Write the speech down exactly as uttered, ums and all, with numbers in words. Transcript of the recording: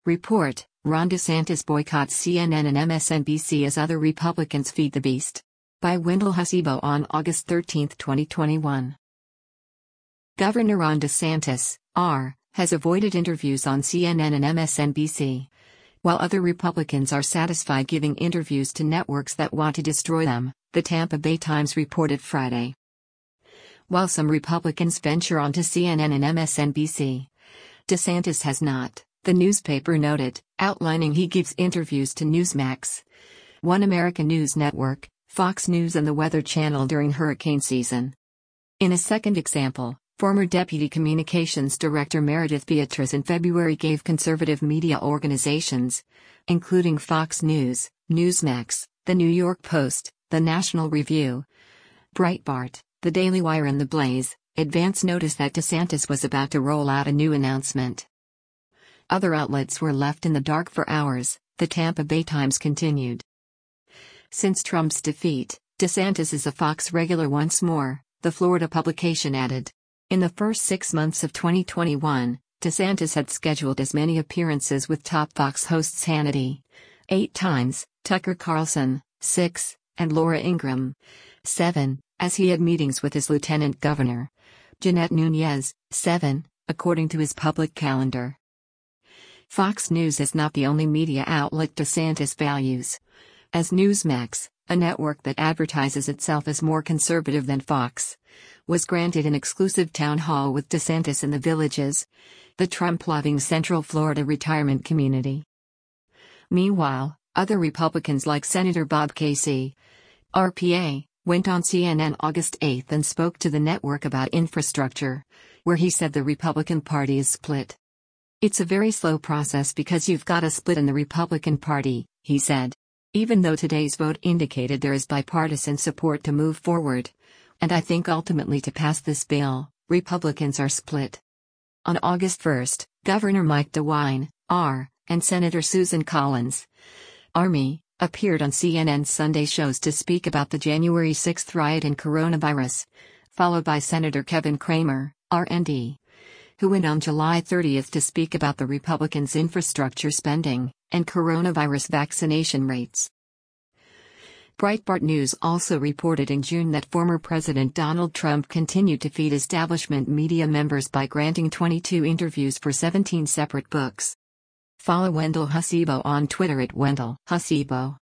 Report: Ron DeSantis boycotts C N N and M S N B C as other Republicans feed the beast. By Wendell Hasibo on August thirteenth, twenty twenty-one. Governor Ron DeSantis, R, has avoided interviews on C N N and M S N B C, while other Republicans are satisfied giving interviews to networks that want to destroy them, the Tampa Bay Times reported Friday. While some Republicans venture onto C N N and M S N B C, DeSantis has not, the newspaper noted, outlining he gives interviews to Newsmax, One American News Network, Fox News and the Weather Channel during hurricane season. In a second example, former Deputy Communications Director Meredith Beatrice in February gave conservative media organizations, including Fox News, Newsmax, The New York Post, The National Review, Breitbart, The Daily Wire and The Blaze, advance notice that DeSantis was about to roll out a new announcement. Other outlets were left in the dark for hours, the Tampa Bay Times continued. Since Trump's defeat, DeSantis is a Fox regular once more, the Florida publication added. In the first six months of twenty twenty-one, DeSantis had scheduled as many appearances with top Fox hosts Hannity, eight times, Tucker Carlson, six, and Laura Ingraham, seven, as he had meetings with his lieutenant governor, Jeanette Nunez, seven, according to his public calendar. Fox News is not the only media outlet DeSantis values. As Newsmax, a network that advertises itself as more conservative than Fox, was granted an exclusive town hall with DeSantis in the Villages, the Trump-loving Central Florida retirement community. Meanwhile, other Republicans like Senator Bob Casey, R P A, went on C N N August eighth and spoke to the network about infrastructure, where he said the Republican Party is split. "It's a very slow process because you've got a split in the Republican Party," he said. "Even though today's vote indicated there is bipartisan support to move forward, and I think ultimately to pass this bill, Republicans are split." On August first, Governor Mike DeWine, R, and Senator Susan Collins, Army, appeared on C N N's Sunday shows to speak about the January sixth riot and coronavirus, followed by Senator Kevin Cramer, R and D, who went on July thirtieth to speak about the Republicans' infrastructure spending and coronavirus vaccination rates. Breitbart News also reported in June that former President Donald Trump continued to feed establishment media members by granting twenty-two interviews for seventeen separate books. Follow Wendell Hasibo on Twitter at Wendell Hasibo.